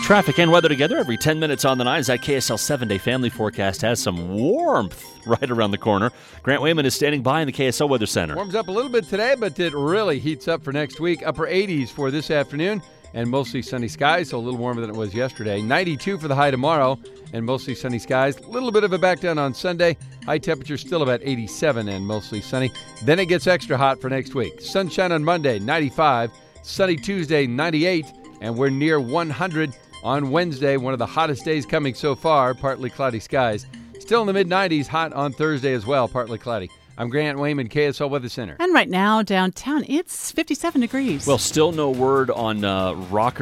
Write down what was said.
Traffic and weather together every 10 minutes on the 9s. That KSL 7-day family forecast has some warmth right around the corner. Grant Wayman is standing by in the KSL Weather Center. Warms up a little bit today, but it really heats up for next week. Upper 80s for this afternoon and mostly sunny skies, so a little warmer than it was yesterday. 92 for the high tomorrow and mostly sunny skies. A little bit of a back down on Sunday. High temperature still about 87 and mostly sunny. Then it gets extra hot for next week. Sunshine on Monday, 95. Sunny Tuesday, 98. And we're near 100 on Wednesday, one of the hottest days coming so far, partly cloudy skies. Still in the mid-90s, hot on Thursday as well, partly cloudy. I'm Grant Wayman, KSL Weather Center. And right now, downtown, it's 57 degrees. Well, still no word on Rocker